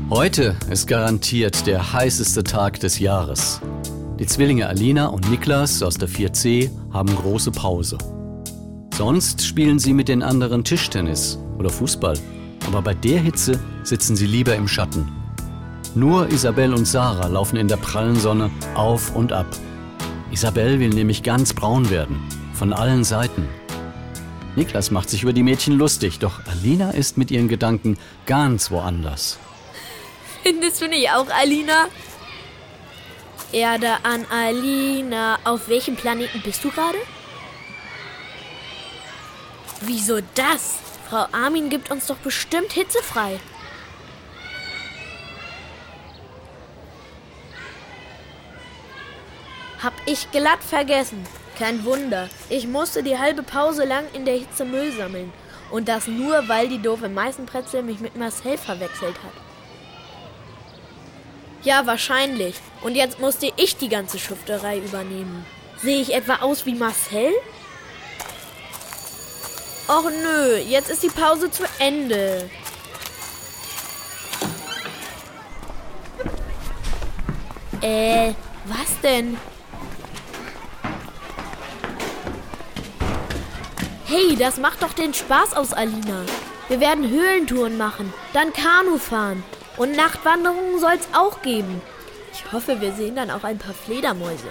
Heute ist garantiert der heißeste Tag des Jahres. Die Zwillinge Alina und Niklas aus der 4C haben große Pause. Sonst spielen sie mit den anderen Tischtennis oder Fußball. Aber bei der Hitze sitzen sie lieber im Schatten. Nur Isabel und Sarah laufen in der prallen Sonne auf und ab. Isabel will nämlich ganz braun werden, von allen Seiten. Niklas macht sich über die Mädchen lustig, doch Alina ist mit ihren Gedanken ganz woanders. Findest du nicht auch, Alina? Erde an Alina. Auf welchem Planeten bist du gerade? Wieso das? Frau Armin gibt uns doch bestimmt hitzefrei. Hab ich glatt vergessen. Kein Wunder. Ich musste die halbe Pause lang in der Hitze Müll sammeln. Und das nur, weil die doofe Meißenbrezel mich mit Marcel verwechselt hat. Ja, wahrscheinlich. Und jetzt musste ich die ganze Schufterei übernehmen. Sehe ich etwa aus wie Marcel? Och nö, jetzt ist die Pause zu Ende. Was denn? Hey, das macht doch den Spaß aus, Alina. Wir werden Höhlentouren machen, dann Kanu fahren. Und Nachtwanderungen soll's auch geben. Ich hoffe, wir sehen dann auch ein paar Fledermäuse.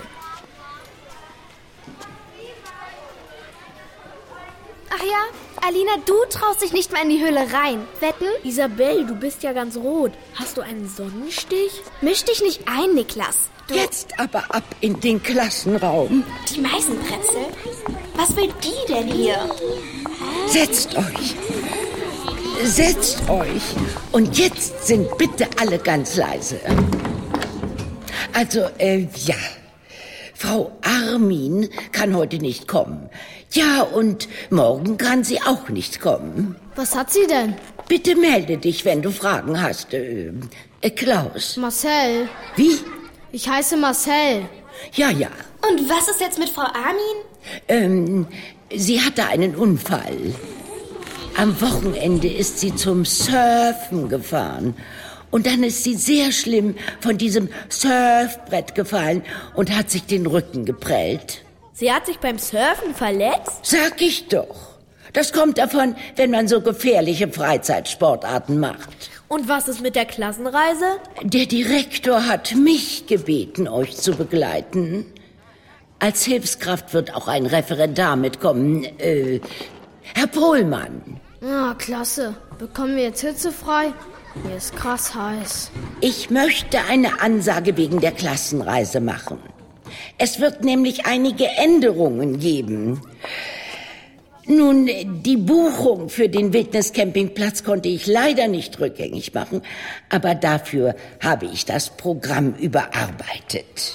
Ach ja, Alina, du traust dich nicht mal in die Höhle rein. Wetten? Isabel, du bist ja ganz rot. Hast du einen Sonnenstich? Misch dich nicht ein, Niklas. Jetzt aber ab in den Klassenraum. Die Meißenbrezel? Was will die denn hier? Setzt euch. Setzt euch. Und jetzt sind bitte alle ganz leise. Also, ja. Frau Armin kann heute nicht kommen. Ja, und morgen kann sie auch nicht kommen. Was hat sie denn? Bitte melde dich, wenn du Fragen hast. Klaus. Marcel. Wie? Ich heiße Marcel. Ja, ja. Und was ist jetzt mit Frau Armin? Sie hatte einen Unfall. Am Wochenende ist sie zum Surfen gefahren. Und dann ist sie sehr schlimm von diesem Surfbrett gefallen und hat sich den Rücken geprellt. Sie hat sich beim Surfen verletzt? Sag ich doch. Das kommt davon, wenn man so gefährliche Freizeitsportarten macht. Und was ist mit der Klassenreise? Der Direktor hat mich gebeten, euch zu begleiten. Als Hilfskraft wird auch ein Referendar mitkommen. Herr Pohlmann. Ja, klasse. Bekommen wir jetzt hitzefrei? Hier ist krass heiß. Ich möchte eine Ansage wegen der Klassenreise machen. Es wird nämlich einige Änderungen geben. Nun, die Buchung für den Wildniscampingplatz konnte ich leider nicht rückgängig machen, aber dafür habe ich das Programm überarbeitet.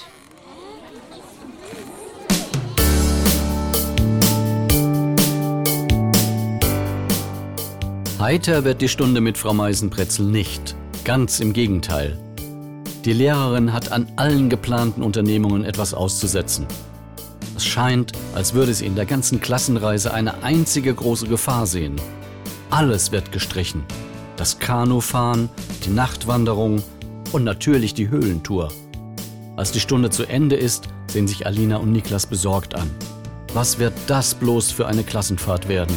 Heiter wird die Stunde mit Frau Meißenbrezel nicht. Ganz im Gegenteil. Die Lehrerin hat an allen geplanten Unternehmungen etwas auszusetzen. Es scheint, als würde sie in der ganzen Klassenreise eine einzige große Gefahr sehen. Alles wird gestrichen. Das Kanufahren, die Nachtwanderung und natürlich die Höhlentour. Als die Stunde zu Ende ist, sehen sich Alina und Niklas besorgt an. Was wird das bloß für eine Klassenfahrt werden?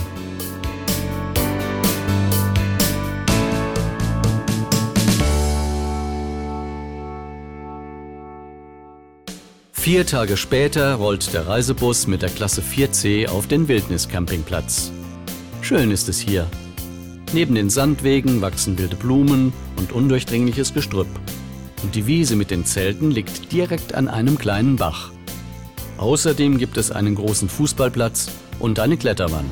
Vier Tage später rollt der Reisebus mit der Klasse 4C auf den Wildniscampingplatz. Schön ist es hier. Neben den Sandwegen wachsen wilde Blumen und undurchdringliches Gestrüpp. Und die Wiese mit den Zelten liegt direkt an einem kleinen Bach. Außerdem gibt es einen großen Fußballplatz und eine Kletterwand.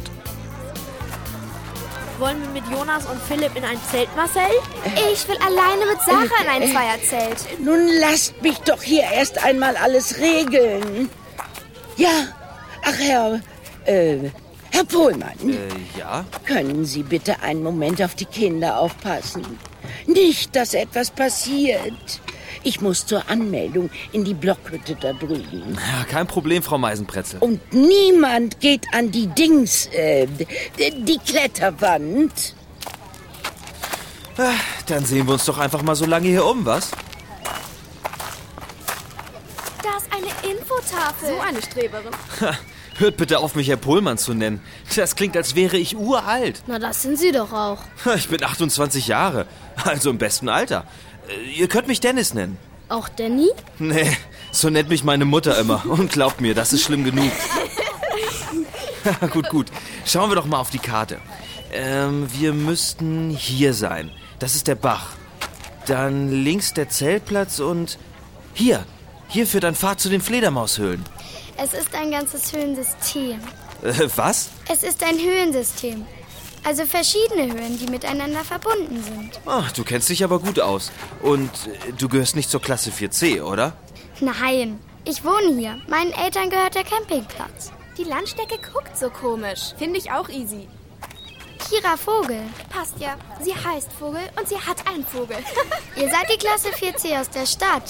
Wollen wir mit Jonas und Philipp in ein Zelt, Marcel? Ich will alleine mit Sarah in ein Zweierzelt. Nun lasst mich doch hier erst einmal alles regeln. Ja, ach Herr Pohlmann. Ja? Können Sie bitte einen Moment auf die Kinder aufpassen? Nicht, dass etwas passiert. Ich muss zur Anmeldung in die Blockhütte da drüben. Ja, kein Problem, Frau Meißenbrezel. Und niemand geht an die die Kletterwand. Dann sehen wir uns doch einfach mal so lange hier um, was? Da ist eine Infotafel. So eine Streberin. Hört bitte auf, mich Herr Pohlmann zu nennen. Das klingt, als wäre ich uralt. Na, das sind Sie doch auch. Ich bin 28 Jahre, also im besten Alter. Ihr könnt mich Dennis nennen. Auch Danny? Nee, so nennt mich meine Mutter immer. Und glaubt mir, das ist schlimm genug. Gut. Schauen wir doch mal auf die Karte. Wir müssten hier sein. Das ist der Bach. Dann links der Zeltplatz und... Hier führt ein Pfad zu den Fledermaushöhlen. Es ist ein ganzes Höhlensystem. Was? Es ist ein Höhlensystem. Also verschiedene Höhlen, die miteinander verbunden sind. Ach, du kennst dich aber gut aus. Und du gehörst nicht zur Klasse 4C, oder? Nein, ich wohne hier. Meinen Eltern gehört der Campingplatz. Die Landstrecke guckt so komisch. Finde ich auch easy. Kira Vogel. Passt ja. Sie heißt Vogel und sie hat einen Vogel. Ihr seid die Klasse 4C aus der Stadt.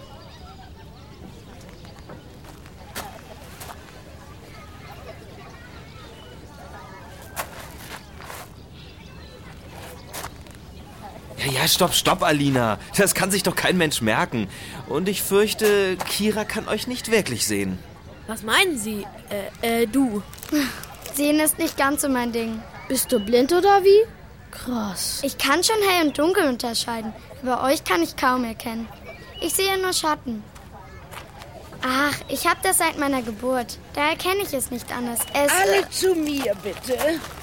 Ja, stopp, Alina. Das kann sich doch kein Mensch merken. Und ich fürchte, Kira kann euch nicht wirklich sehen. Was meinen Sie? Du. Sehen ist nicht ganz so mein Ding. Bist du blind oder wie? Krass. Ich kann schon hell und dunkel unterscheiden, aber euch kann ich kaum erkennen. Ich sehe nur Schatten. Ach, ich habe das seit meiner Geburt. Da erkenne ich es nicht anders. Alle zu mir, bitte.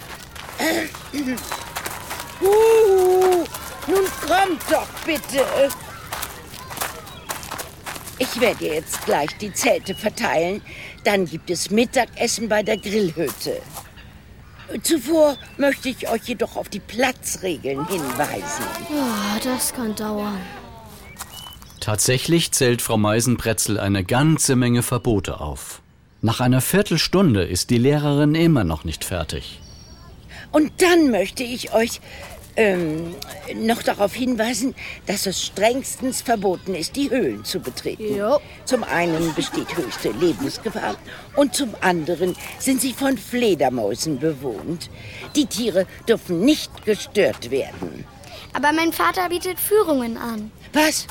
Nun kommt doch, bitte. Ich werde jetzt gleich die Zelte verteilen. Dann gibt es Mittagessen bei der Grillhütte. Zuvor möchte ich euch jedoch auf die Platzregeln hinweisen. Oh, das kann dauern. Tatsächlich zählt Frau Meisenbretzel eine ganze Menge Verbote auf. Nach einer Viertelstunde ist die Lehrerin immer noch nicht fertig. Und dann möchte ich euch noch darauf hinweisen, dass es strengstens verboten ist, die Höhlen zu betreten. Jo. Zum einen besteht höchste Lebensgefahr und zum anderen sind sie von Fledermäusen bewohnt. Die Tiere dürfen nicht gestört werden. Aber mein Vater bietet Führungen an. Was?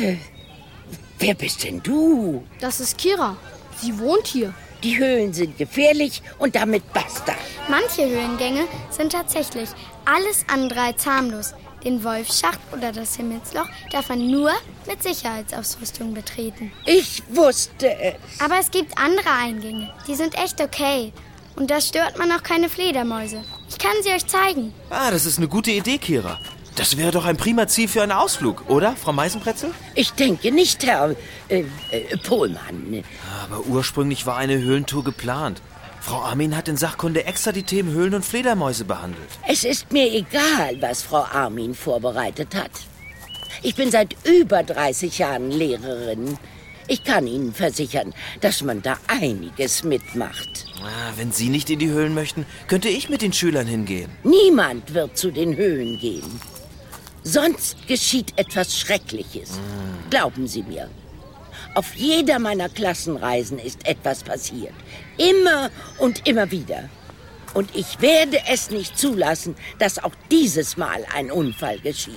Wer bist denn du? Das ist Kira. Sie wohnt hier. Die Höhlen sind gefährlich und damit basta. Manche Höhlengänge sind tatsächlich alles andere als harmlos. Den Wolfsschacht oder das Himmelsloch darf man nur mit Sicherheitsausrüstung betreten. Ich wusste es. Aber es gibt andere Eingänge, die sind echt okay. Und da stört man auch keine Fledermäuse. Ich kann sie euch zeigen. Das ist eine gute Idee, Kira. Das wäre doch ein prima Ziel für einen Ausflug, oder, Frau Meisenbretzel? Ich denke nicht, Herr Pohlmann. Aber ursprünglich war eine Höhlentour geplant. Frau Armin hat in Sachkunde extra die Themen Höhlen und Fledermäuse behandelt. Es ist mir egal, was Frau Armin vorbereitet hat. Ich bin seit über 30 Jahren Lehrerin. Ich kann Ihnen versichern, dass man da einiges mitmacht. Wenn Sie nicht in die Höhlen möchten, könnte ich mit den Schülern hingehen. Niemand wird zu den Höhlen gehen. Sonst geschieht etwas Schreckliches. Glauben Sie mir. Auf jeder meiner Klassenreisen ist etwas passiert. Immer und immer wieder. Und ich werde es nicht zulassen, dass auch dieses Mal ein Unfall geschieht.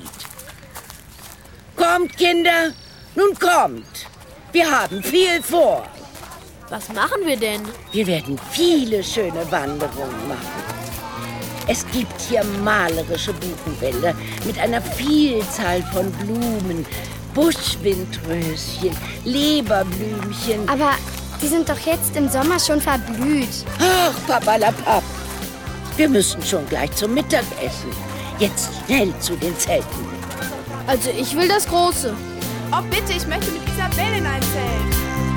Kommt, Kinder, nun kommt. Wir haben viel vor. Was machen wir denn? Wir werden viele schöne Wanderungen machen. Es gibt hier malerische Buchenwälder mit einer Vielzahl von Blumen, Buschwindröschen, Leberblümchen. Aber die sind doch jetzt im Sommer schon verblüht. Ach, Papalapap. Wir müssen schon gleich zum Mittagessen. Jetzt schnell zu den Zelten. Also ich will das Große. Oh bitte, ich möchte mit Isabelle in ein Zelt.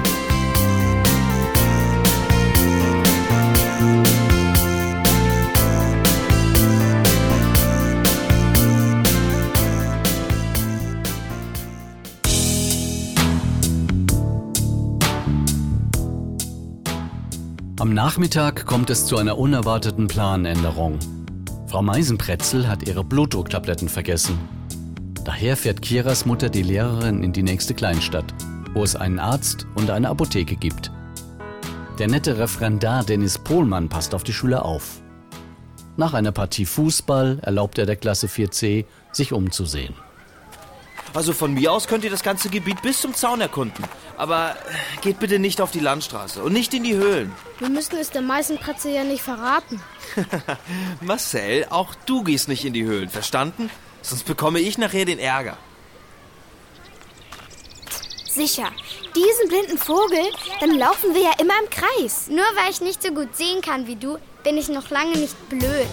Am Nachmittag kommt es zu einer unerwarteten Planänderung. Frau Meisenbretzel hat ihre Blutdrucktabletten vergessen. Daher fährt Kiras Mutter die Lehrerin in die nächste Kleinstadt, wo es einen Arzt und eine Apotheke gibt. Der nette Referendar Dennis Pohlmann passt auf die Schüler auf. Nach einer Partie Fußball erlaubt er der Klasse 4C, sich umzusehen. Also von mir aus könnt ihr das ganze Gebiet bis zum Zaun erkunden. Aber geht bitte nicht auf die Landstraße und nicht in die Höhlen. Wir müssen es der Meißenpretzel ja nicht verraten. Marcel, auch du gehst nicht in die Höhlen, verstanden? Sonst bekomme ich nachher den Ärger. Sicher. Diesen blinden Vogel, dann laufen wir ja immer im Kreis. Nur weil ich nicht so gut sehen kann wie du, bin ich noch lange nicht blöd.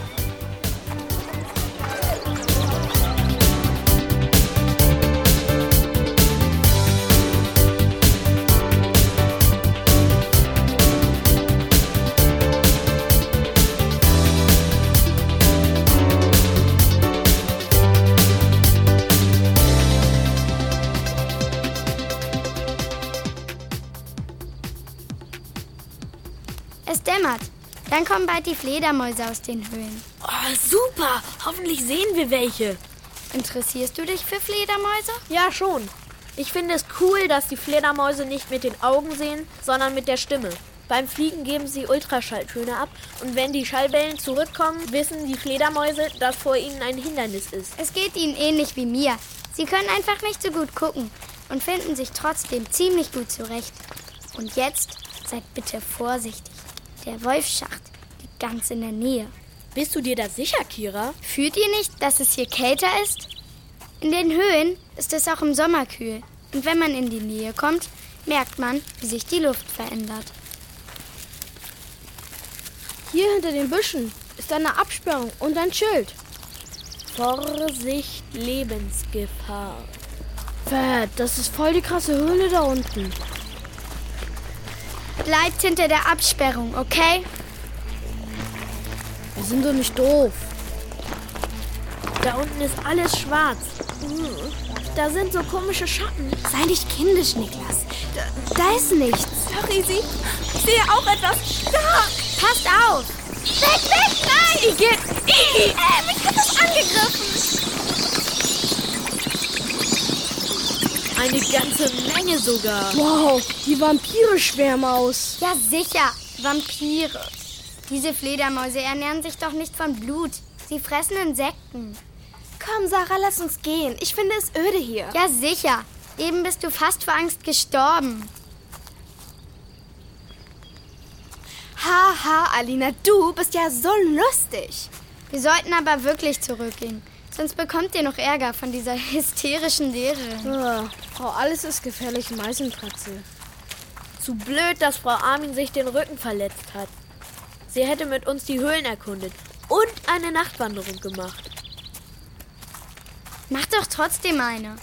Es dämmert. Dann kommen bald die Fledermäuse aus den Höhlen. Oh, super! Hoffentlich sehen wir welche. Interessierst du dich für Fledermäuse? Ja, schon. Ich finde es cool, dass die Fledermäuse nicht mit den Augen sehen, sondern mit der Stimme. Beim Fliegen geben sie Ultraschalltöne ab und wenn die Schallwellen zurückkommen, wissen die Fledermäuse, dass vor ihnen ein Hindernis ist. Es geht ihnen ähnlich wie mir. Sie können einfach nicht so gut gucken und finden sich trotzdem ziemlich gut zurecht. Und jetzt seid bitte vorsichtig. Der Wolfsschacht liegt ganz in der Nähe. Bist du dir da sicher, Kira? Fühlt ihr nicht, dass es hier kälter ist? In den Höhen ist es auch im Sommer kühl. Und wenn man in die Nähe kommt, merkt man, wie sich die Luft verändert. Hier hinter den Büschen ist eine Absperrung und ein Schild. Vorsicht, Lebensgefahr. Fett, das ist voll die krasse Höhle da unten. Bleibt hinter der Absperrung, okay? Wir sind doch nicht doof. Da unten ist alles schwarz. Da sind so komische Schatten. Sei nicht kindisch, Niklas. Da ist nichts. Hör, Isi, ich sehe auch etwas. Da! Passt auf! Weg, nein! Igitt! Mich hat das angegriffen. Eine ganze Menge sogar. Wow, die Vampire schwärmen aus. Ja, sicher. Vampire. Diese Fledermäuse ernähren sich doch nicht von Blut. Sie fressen Insekten. Komm, Sarah, lass uns gehen. Ich finde es öde hier. Ja, sicher. Eben bist du fast vor Angst gestorben. Haha, Alina, du bist ja so lustig. Wir sollten aber wirklich zurückgehen. Sonst bekommt ihr noch Ärger von dieser hysterischen Lehrerin. Frau Alles ist gefährlich, Meißenpretzel. Zu blöd, dass Frau Armin sich den Rücken verletzt hat. Sie hätte mit uns die Höhlen erkundet und eine Nachtwanderung gemacht. Mach doch trotzdem eine.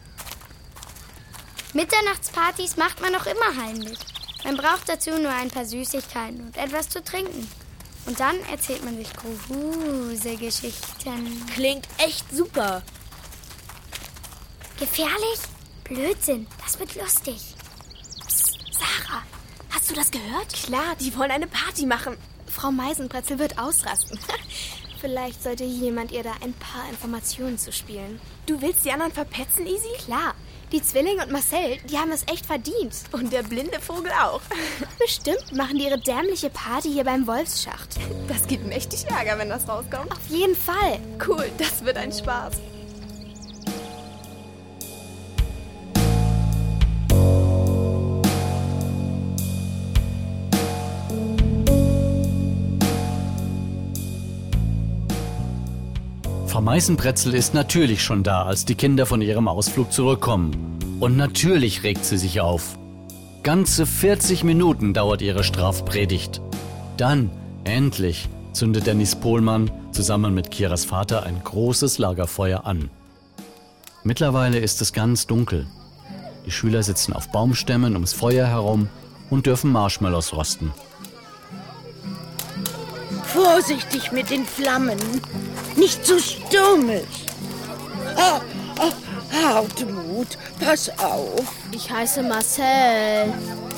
Mitternachtspartys macht man doch immer heimlich. Man braucht dazu nur ein paar Süßigkeiten und etwas zu trinken. Und dann erzählt man sich Gruselgeschichten. Klingt echt super. Gefährlich? Blödsinn, das wird lustig. Psst, Sarah, hast du das gehört? Klar, die wollen eine Party machen. Frau Meißenpretzel wird ausrasten. Vielleicht sollte jemand ihr da ein paar Informationen zuspielen. Du willst die anderen verpetzen, Isi? Klar. Die Zwillinge und Marcel, die haben es echt verdient. Und der blinde Vogel auch. Bestimmt machen die ihre dämliche Party hier beim Wolfsschacht. Das gibt mächtig Ärger, wenn das rauskommt. Auf jeden Fall. Cool, das wird ein Spaß. Frau Meißenpretzel ist natürlich schon da, als die Kinder von ihrem Ausflug zurückkommen. Und natürlich regt sie sich auf. Ganze 40 Minuten dauert ihre Strafpredigt. Dann, endlich, zündet Dennis Pohlmann zusammen mit Kiras Vater ein großes Lagerfeuer an. Mittlerweile ist es ganz dunkel. Die Schüler sitzen auf Baumstämmen ums Feuer herum und dürfen Marshmallows rosten. Vorsichtig mit den Flammen. Nicht so stürmisch. Hartmut, pass auf. Ich heiße Marcel.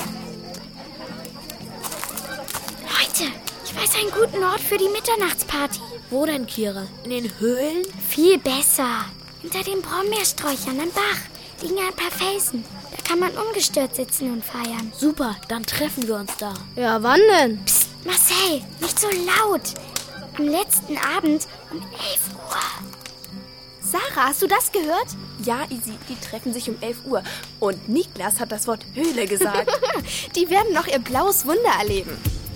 Leute, ich weiß einen guten Ort für die Mitternachtsparty. Wo denn, Kira? In den Höhlen? Viel besser. Hinter den Brombeersträuchern am Bach liegen ein paar Felsen. Da kann man ungestört sitzen und feiern. Super, dann treffen wir uns da. Ja, wann denn? Psst, Marcel, nicht so laut. Am letzten Abend um 11 Uhr. Sarah, hast du das gehört? Ja, Isi, die treffen sich um 11 Uhr. Und Niklas hat das Wort Höhle gesagt. Die werden noch ihr blaues Wunder erleben.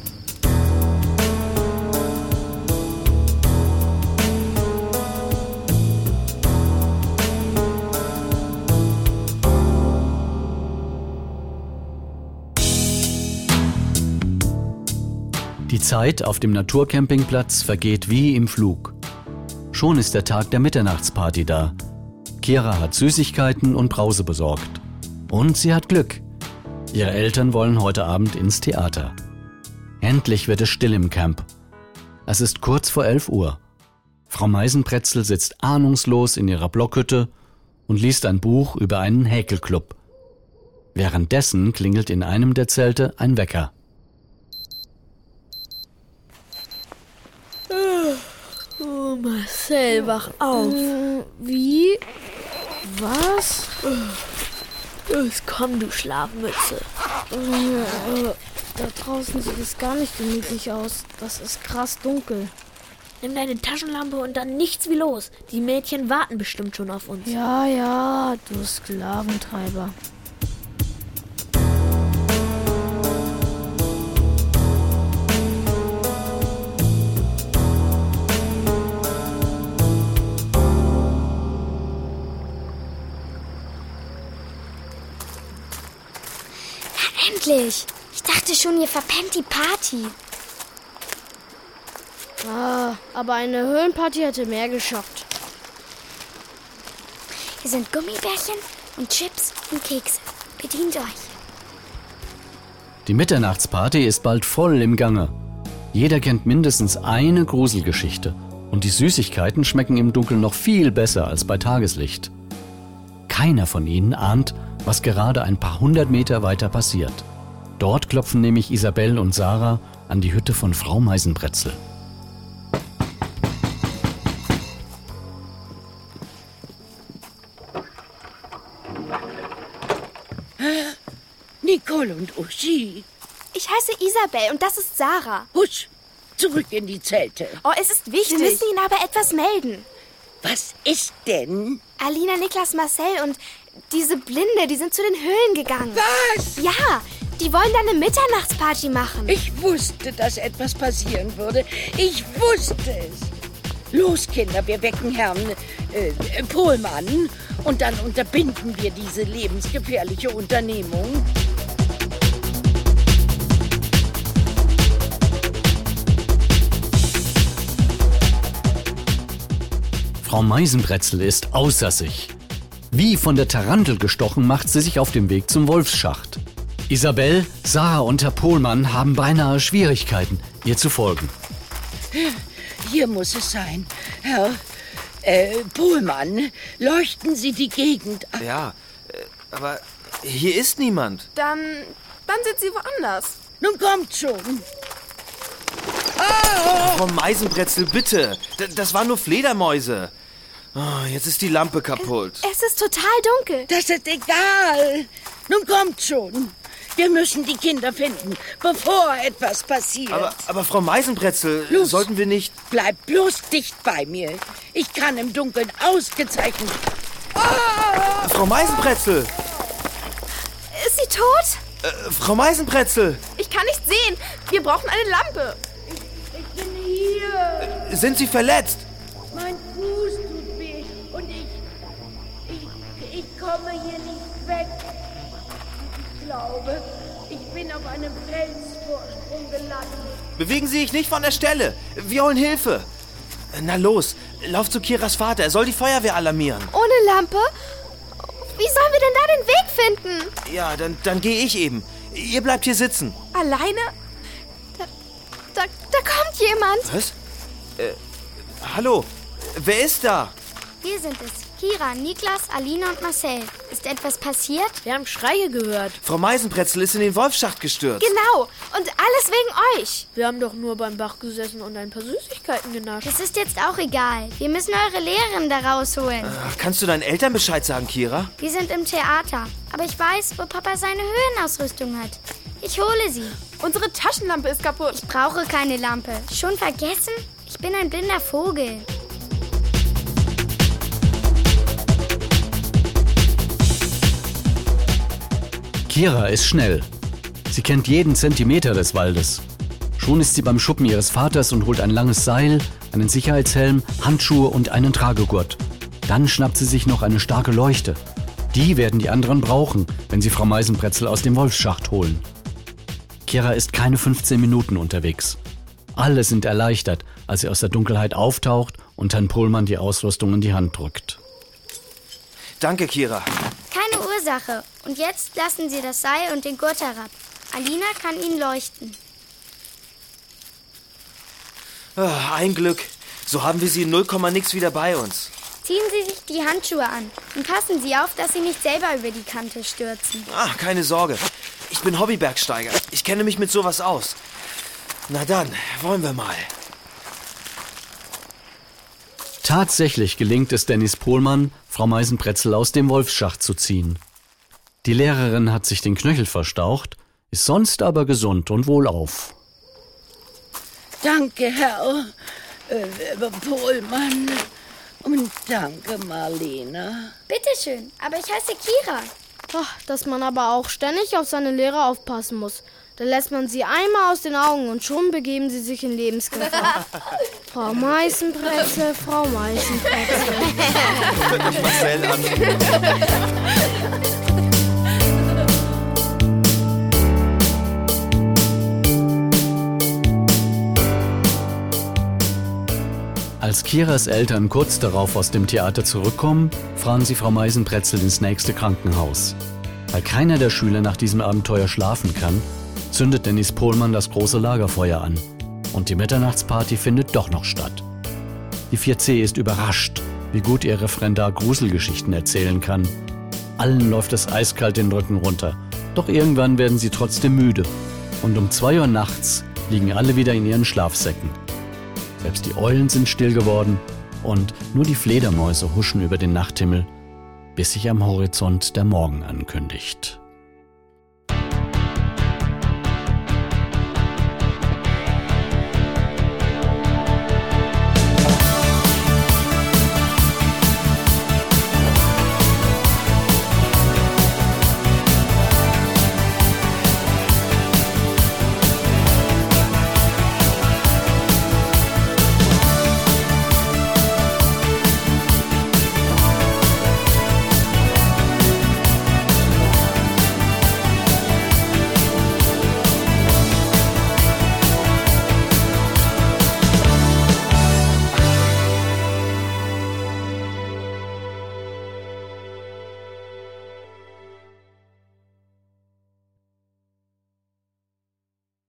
Die Zeit auf dem Naturcampingplatz vergeht wie im Flug. Schon ist der Tag der Mitternachtsparty da. Kira hat Süßigkeiten und Brause besorgt. Und sie hat Glück. Ihre Eltern wollen heute Abend ins Theater. Endlich wird es still im Camp. Es ist kurz vor 11 Uhr. Frau Meisenbretzel sitzt ahnungslos in ihrer Blockhütte und liest ein Buch über einen Häkelclub. Währenddessen klingelt in einem der Zelte ein Wecker. Oh, Marcel, wach auf. Wie? Was? Los, komm, du Schlafmütze. Da draußen sieht es gar nicht gemütlich aus. Das ist krass dunkel. Nimm deine Taschenlampe und dann nichts wie los. Die Mädchen warten bestimmt schon auf uns. Ja, du Sklaventreiber. Endlich! Ich dachte schon, ihr verpennt die Party. Aber eine Höhlenparty hätte mehr geschockt. Hier sind Gummibärchen und Chips und Kekse. Bedient euch. Die Mitternachtsparty ist bald voll im Gange. Jeder kennt mindestens eine Gruselgeschichte. Und die Süßigkeiten schmecken im Dunkeln noch viel besser als bei Tageslicht. Keiner von ihnen ahnt, was gerade ein paar 100 Meter weiter passiert. Dort klopfen nämlich Isabel und Sarah an die Hütte von Frau Meisenbretzel. Nicole und Uschi. Ich heiße Isabel und das ist Sarah. Husch, zurück in die Zelte. Oh, es ist wichtig. Wir müssen Ihnen aber etwas melden. Was ist denn? Alina, Niklas, Marcel und diese Blinde, die sind zu den Höhlen gegangen. Was? Ja, die wollen dann eine Mitternachtsparty machen. Ich wusste, dass etwas passieren würde. Ich wusste es. Los, Kinder, wir wecken Herrn Pohlmann und dann unterbinden wir diese lebensgefährliche Unternehmung. Frau Meisenbretzel ist außer sich. Wie von der Tarantel gestochen, macht sie sich auf den Weg zum Wolfsschacht. Isabel, Sarah und Herr Pohlmann haben beinahe Schwierigkeiten, ihr zu folgen. Hier muss es sein. Herr Pohlmann, leuchten Sie die Gegend ab. Ja, aber hier ist niemand. Dann sind sie woanders. Nun kommt schon. Frau Meisenbretzel, bitte. Das waren nur Fledermäuse. Oh, jetzt ist die Lampe kaputt. Es ist total dunkel. Das ist egal. Nun kommt schon. Wir müssen die Kinder finden, bevor etwas passiert. Aber Frau Meisenbretzel, Los. sollten wir nicht... Bleib bloß dicht bei mir. Ich kann im Dunkeln ausgezeichnet... Frau Meisenbretzel! Ist sie tot? Frau Meisenbretzel! Ich kann nicht sehen. Wir brauchen eine Lampe. Ich bin hier. Sind Sie verletzt? Mein Fuß tut weh und ich komme hier nicht weg. Ich glaube, ich bin auf einem Felsvorsprung gelandet. Bewegen Sie sich nicht von der Stelle. Wir holen Hilfe. Na los, lauf zu Kiras Vater. Er soll die Feuerwehr alarmieren. Ohne Lampe? Wie sollen wir denn da den Weg finden? Ja, dann gehe ich eben. Ihr bleibt hier sitzen. Alleine? Da kommt jemand. Was? Hallo? Wer ist da? Wir sind es. Kira, Niklas, Alina und Marcel. Ist etwas passiert? Wir haben Schreie gehört. Frau Meisenbretzel ist in den Wolfsschacht gestürzt. Genau. Und alles wegen euch. Wir haben doch nur beim Bach gesessen und ein paar Süßigkeiten genascht. Das ist jetzt auch egal. Wir müssen eure Lehrerin da rausholen. Ach, kannst du deinen Eltern Bescheid sagen, Kira? Wir sind im Theater. Aber ich weiß, wo Papa seine Höhenausrüstung hat. Ich hole sie. Unsere Taschenlampe ist kaputt. Ich brauche keine Lampe. Schon vergessen? Ich bin ein blinder Vogel. Kira ist schnell. Sie kennt jeden Zentimeter des Waldes. Schon ist sie beim Schuppen ihres Vaters und holt ein langes Seil, einen Sicherheitshelm, Handschuhe und einen Tragegurt. Dann schnappt sie sich noch eine starke Leuchte. Die werden die anderen brauchen, wenn sie Frau Meisenbretzel aus dem Wolfsschacht holen. Kira ist keine 15 Minuten unterwegs. Alle sind erleichtert, als sie aus der Dunkelheit auftaucht und Herrn Pohlmann die Ausrüstung in die Hand drückt. Danke, Kira. Keine Ursache. Und jetzt lassen Sie das Seil und den Gurt herab. Alina kann Ihnen leuchten. Ein Glück. So haben wir sie in 0, nix wieder bei uns. Ziehen Sie sich die Handschuhe an und passen Sie auf, dass Sie nicht selber über die Kante stürzen. Keine Sorge. Ich bin Hobbybergsteiger. Ich kenne mich mit sowas aus. Na dann, wollen wir mal. Tatsächlich gelingt es Dennis Pohlmann, Frau Meisenbretzel aus dem Wolfsschacht zu ziehen. Die Lehrerin hat sich den Knöchel verstaucht, ist sonst aber gesund und wohlauf. Danke, Herr Pohlmann. Und danke, Marlene. Bitteschön, aber ich heiße Kira. Dass man aber auch ständig auf seine Lehrer aufpassen muss. Da lässt man sie einmal aus den Augen und schon begeben sie sich in Lebensgefahr. Frau Meisenbretzel, Frau Meisenbretzel. Hört mich Marcel an. Als Kiras Eltern kurz darauf aus dem Theater zurückkommen, fragen sie Frau Meisenbretzel ins nächste Krankenhaus. Weil keiner der Schüler nach diesem Abenteuer schlafen kann, zündet Dennis Pohlmann das große Lagerfeuer an. Und die Mitternachtsparty findet doch noch statt. Die 4C ist überrascht, wie gut ihr Referendar Gruselgeschichten erzählen kann. Allen läuft es eiskalt den Rücken runter. Doch irgendwann werden sie trotzdem müde. Und um 2 Uhr nachts liegen alle wieder in ihren Schlafsäcken. Selbst die Eulen sind still geworden und nur die Fledermäuse huschen über den Nachthimmel, bis sich am Horizont der Morgen ankündigt.